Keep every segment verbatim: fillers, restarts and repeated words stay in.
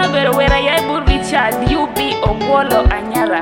Osaber wera Yaibu Richard U B Ogwolo Anyara.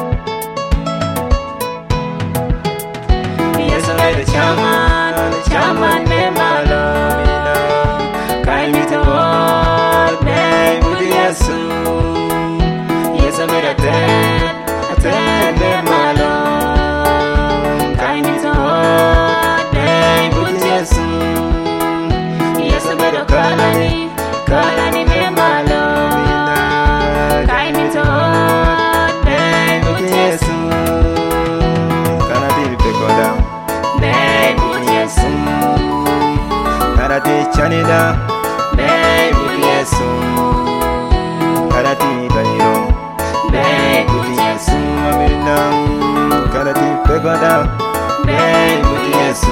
Yes, I'm the chairman, the chairman me malo mina. Kaini to what me budi yesu. Yes, I'm the ten, a ten me malo. Kaini to what me budi yesu. Yes, I'm the kalani, kalani me malo mina. Kaini to what me budi yesu. Kana diri peko down. Karate Chanida, baby yesu. Karate Kaniro, baby yesu. Amina, Karate Pegoda, baby yesu.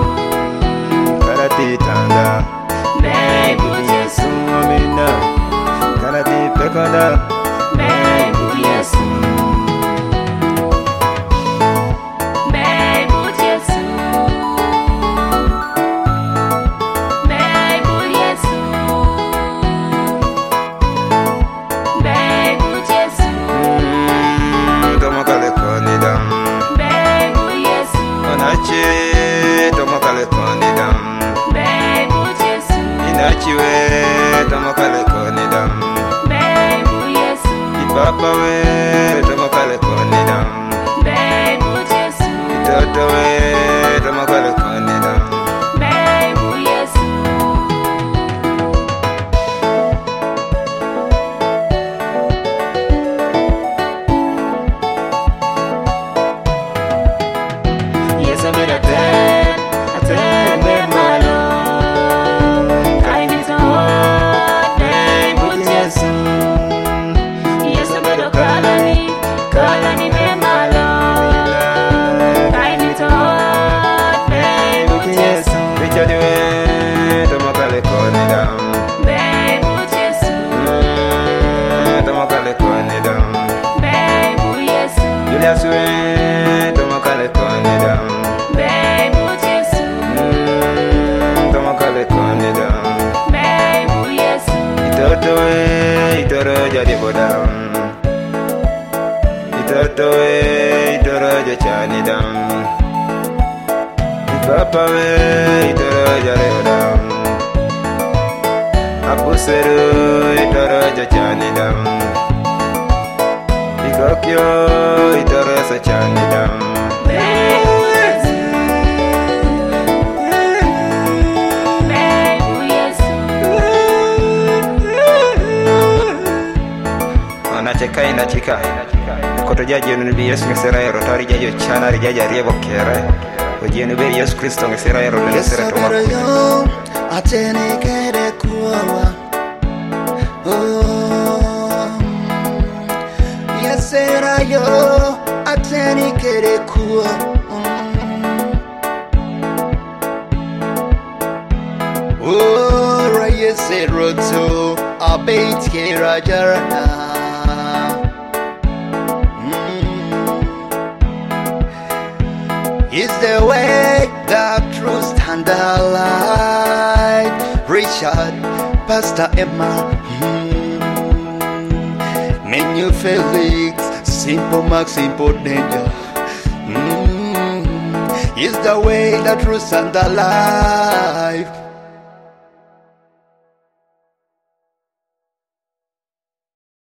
Karate Tanga, baby yesu. Amina, Karate Pegoda, baby yesu. Papa we tomo kale koni dam, baby Yesu. Itoto we tomo kale koni dam, baby Yesu. Yes, I'm in a ten, a ten me malo. Kaini to what, baby Yesu. Kalani, kalani me malo. Kaini to baby Yesu. Richard we tomo kale koni dam, baby Yesu. Tomo kale koni dam, baby Yesu. Julius we tomo kale koni dam, baby Yesu. Tomo kale koni dam, baby Yesu. Itoto we itoro jadi bodam. Itoto we itoro jachani dam. Papa we itoro jare dam. Apuseru itoro jachani dam. Ikokyo itoro sachani dam. Nacheka inachika koto jaji onubi Yesu ngesera yero tari jaji ochana ri jaji ariebo kere ojienu be Yesu Kristo ngesera yero ngesera toma yo atene kere kuwa oh yesera yo atene kere kuwa oh ra yesera to abeit kera jarana. Is the way, the truth, and the light. Richard, Pastor Emma, mm. Menu Felix, Simple Max, Simple Danger. Mm. Is the way, the truth, and the life.